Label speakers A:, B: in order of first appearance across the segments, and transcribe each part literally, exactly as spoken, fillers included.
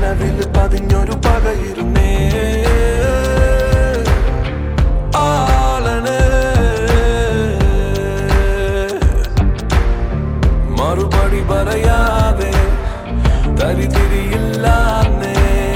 A: കനവിൽ പതിഞ്ഞൊരു പകയിരുന്നേ ആളനെ മറുപടി പറയാതെ തരിതിരിയില്ലാന്നേ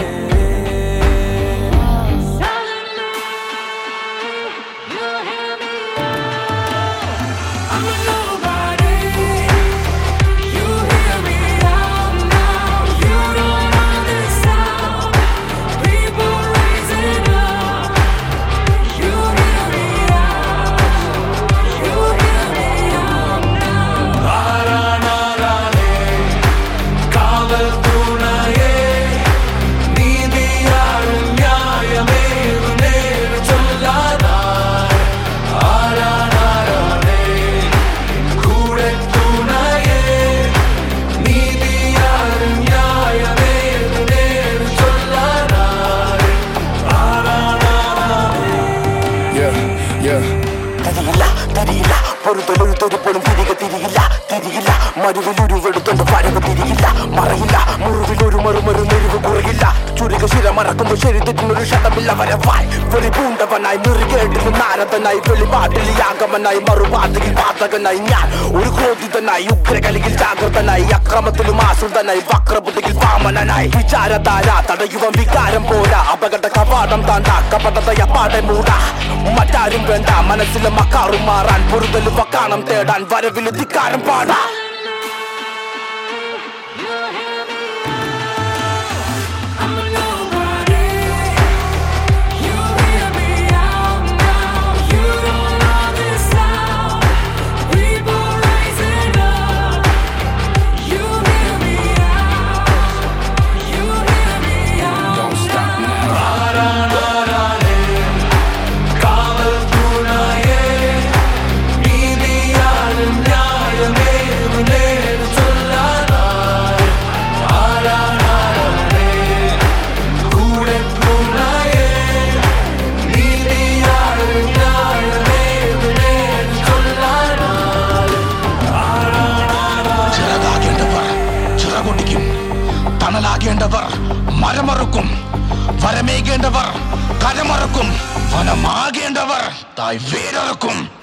A: മരുവിലൊരുവെടുത്തോണ്ട് പരവ് തിരിയില്ല മറയില്ല മുറിവിലൊരു മറുമരു നെരുവ് കുറയില്ല ചുരുക ശിര മറക്കുമ്പോ ശരി തെറ്റിനൊരു ക്ഷതമില്ല വരവായി വെളി പൂണ്ടവനായി നെറുകേട്ടിൽ നാരദനായി വെളിപാട്ടിൽ യാഗമനായി മറുപാതയിൽ പാതകനായി ഞാൻ ഒരു ക്രോധിതനായി ഉഗ്രകലിയിൽ ജാഗ്രതനായി അക്രമത്തിലും ആശ്രിതനായി വക്രബുദ്ധിയിൽ വാമനായി വിചാരധാര തടയുവം വികാരം പോരാ അപകട കവാടം താണ്ട കപടതയ പാടെ മൂട മറ്റാരും വേണ്ട മനസ്സിലെ മക്കാറും മാറാൻ പൊറുതലും വക്കാണം തേടാൻ വരവിൽ ധിക്കാരം പാടാ തണലാകേണ്ടവർ മരമറുക്കും വരമേകേണ്ടവർ കരമറക്കും വനമാകേണ്ടവർ തായ് വേരറുക്കും